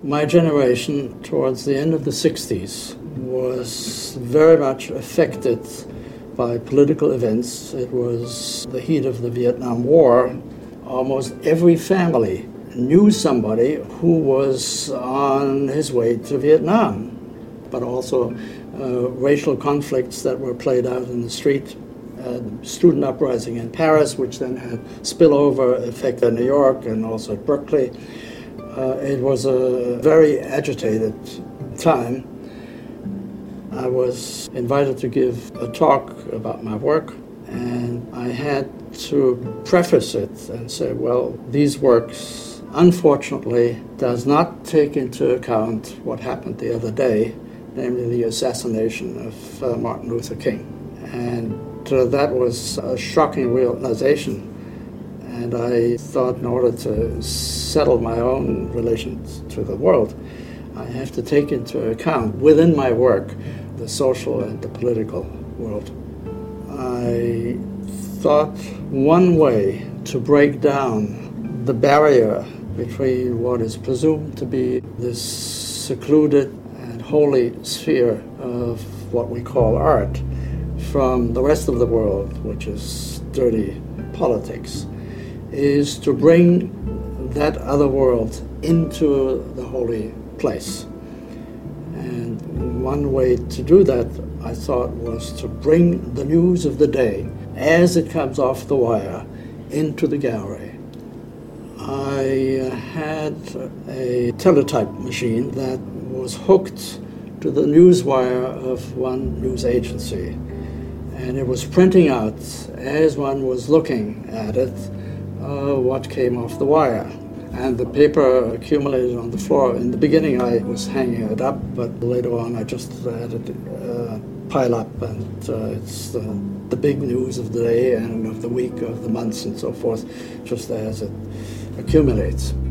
My generation, towards the end of the 60s, was very much affected by political events. It was the heat of the Vietnam War. Almost every family knew somebody who was on his way to Vietnam, but also racial conflicts that were played out in the street, student uprising in Paris, which then had spillover effect in New York and also at Berkeley. It was a very agitated time. I was invited to give a talk about my work, and I had to preface it and say, well, these works, unfortunately, does not take into account what happened the other day, namely the assassination of Martin Luther King. And that was a shocking realization. And I thought, in order to settle my own relations to the world, I have to take into account, within my work, the social and the political world. I thought one way to break down the barrier between what is presumed to be this secluded and holy sphere of what we call art from the rest of the world, which is dirty politics, is to bring that other world into the holy place. And one way to do that, I thought, was to bring the news of the day as it comes off the wire into the gallery. I had a teletype machine that was hooked to the news wire of one news agency, and it was printing out, as one was looking at it, what came off the wire. And the paper accumulated on the floor. In the beginning, I was hanging it up, but later on, I just had it pile up, and it's the big news of the day and of the week, of the months, and so forth, just as it accumulates.